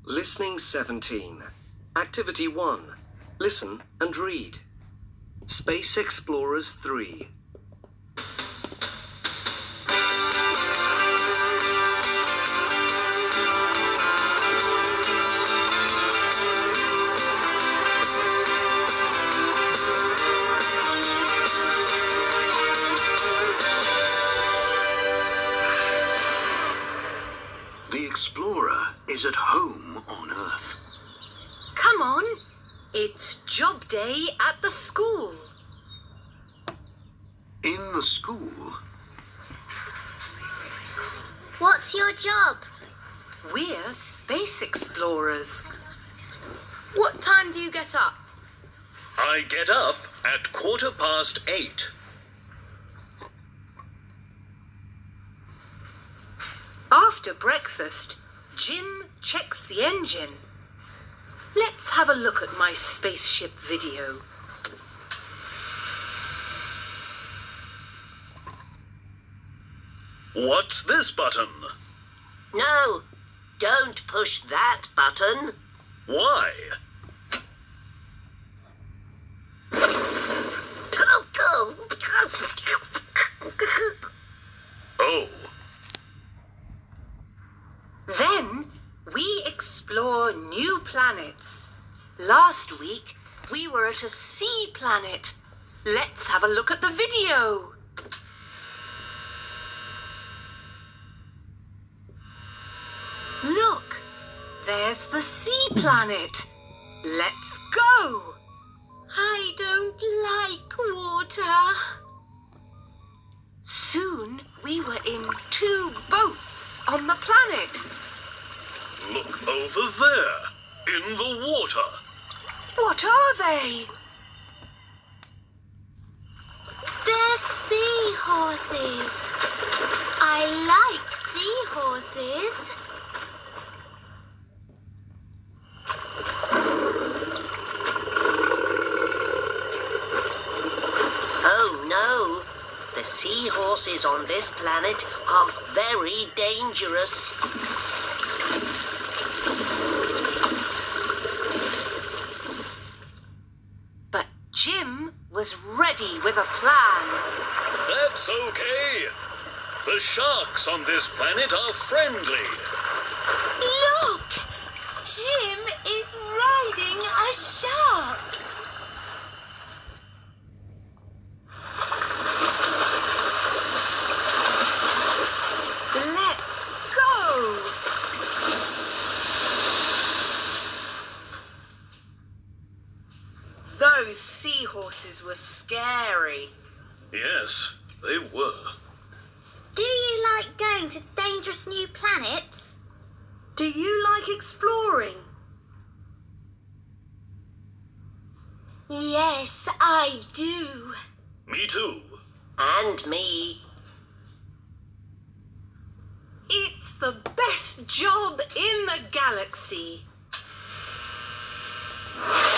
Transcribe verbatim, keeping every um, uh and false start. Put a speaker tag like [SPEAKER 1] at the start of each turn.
[SPEAKER 1] Listening seventeen. Activity one. Listen and read. Space Explorers three.
[SPEAKER 2] The Explorer is at home on Earth.
[SPEAKER 3] Come on, it's job day at the school.
[SPEAKER 2] In the school,
[SPEAKER 4] What's your job?
[SPEAKER 3] We're space explorers.
[SPEAKER 5] What time do you get up?
[SPEAKER 6] I get up at quarter past eight.
[SPEAKER 3] After breakfast, Jim checks the engine. Let's have a look at my spaceship video.
[SPEAKER 6] What's this button?
[SPEAKER 7] No, don't push that button.
[SPEAKER 6] Why? Oh,
[SPEAKER 3] Then we explore new planets. Last week, we were at a sea planet. Let's have a look at the video. Look, there's the sea planet. Let's go. I don't like water. Soon we were in two boats on the planet.
[SPEAKER 6] look over there, in the water.
[SPEAKER 3] What are they?
[SPEAKER 4] They're seahorses. I like seahorses.
[SPEAKER 7] Oh no, the seahorses on this planet are very dangerous.
[SPEAKER 3] But Jim was ready with a plan.
[SPEAKER 6] That's okay. The sharks on this planet are friendly.
[SPEAKER 4] Look! Jim is riding a shark.
[SPEAKER 3] Let's go! Those seahorses were scary.
[SPEAKER 6] Yes, they were.
[SPEAKER 4] Do you like going to dangerous new planets?
[SPEAKER 3] Do you like exploring?
[SPEAKER 4] Yes, I do.
[SPEAKER 6] Me too.
[SPEAKER 7] And me.
[SPEAKER 3] It's the best job in the galaxy.